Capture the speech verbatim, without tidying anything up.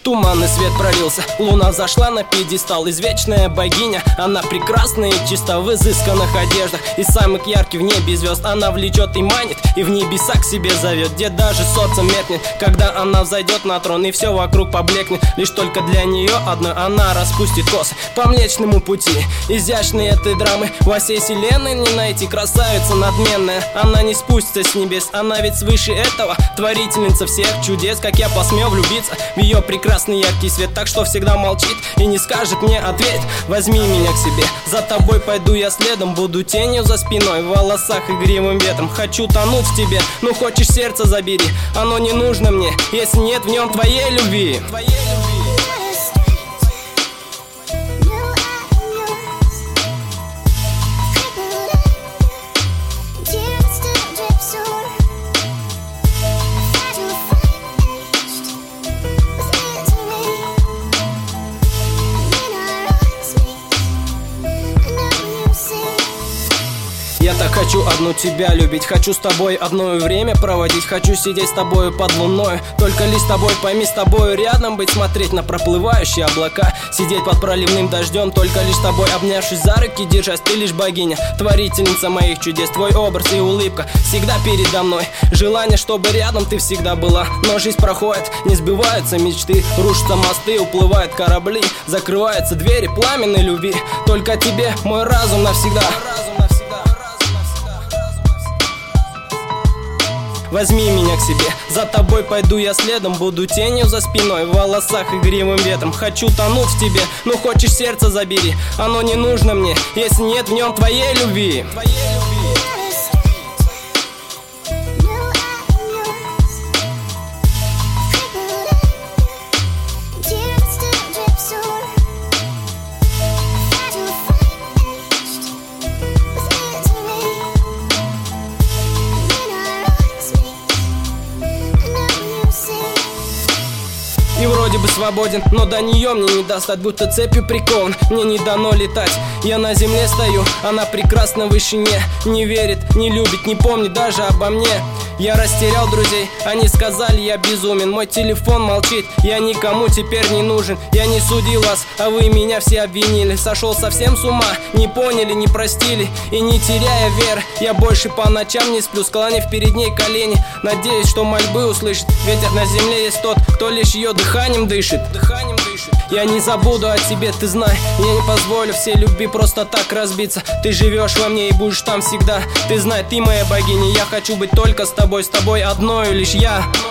Туманный свет пролился, луна взошла на пьедестал. Извечная богиня, она прекрасна и чиста в изысканных одеждах. И самых ярких в небе звезд она влечет и манит, и в небеса к себе зовет, где даже солнце меркнет, когда она взойдет на трон, и все вокруг поблекнет. Лишь только для нее одной она распустит косы по Млечному пути. Изящные этой драмы во всей вселенной не найти. Красавица надменная, она не спустится с небес, она ведь свыше этого, творительница всех чудес. Как я посмел влюбиться в ее прекрасный яркий свет, так что всегда молчит и не скажет мне ответь. Возьми меня к себе, за тобой пойду я следом, буду тенью за спиной, в волосах игривым ветром. Хочу тонуть в тебе, ну хочешь сердце забери, оно не нужно мне, если нет в нем твоей любви. Твоей любви. Я так хочу одну тебя любить, хочу с тобой одно время проводить, хочу сидеть с тобою под луной, только лишь с тобой, пойми, с тобою рядом быть, смотреть на проплывающие облака, сидеть под проливным дождем, только лишь с тобой, обнявшись за руки, держась. Ты лишь богиня, творительница моих чудес, твой образ и улыбка всегда передо мной. Желание, чтобы рядом ты всегда была, но жизнь проходит, не сбываются мечты, рушатся мосты, уплывают корабли, закрываются двери пламенной любви. Только тебе мой разум навсегда. Возьми меня к себе, за тобой пойду я следом, буду тенью за спиной, в волосах игривым ветром. Хочу тонуть в тебе, ну хочешь сердце забери, оно не нужно мне, если нет в нем твоей любви. Твоей любви. И вроде бы свободен, но до нее мне не достать, будто цепью прикован, мне не дано летать. Я на земле стою, она прекрасна в вышине, не верит, не любит, не помнит даже обо мне. Я растерял друзей, они сказали, я безумен, мой телефон молчит, я никому теперь не нужен. Я не судил вас, а вы меня все обвинили, сошел совсем с ума, не поняли, не простили. И не теряя веры, я больше по ночам не сплю, склонив перед ней колени, надеюсь, что мольбы услышит, ведь на земле есть тот, кто лишь ее дыханием дышит. Дыханием дышит. Я не забуду о тебе, ты знай, я не позволю всей любви просто так разбиться. Ты живешь во мне и будешь там всегда, ты знай, ты моя богиня, я хочу быть только с тобой, с тобой одной лишь я.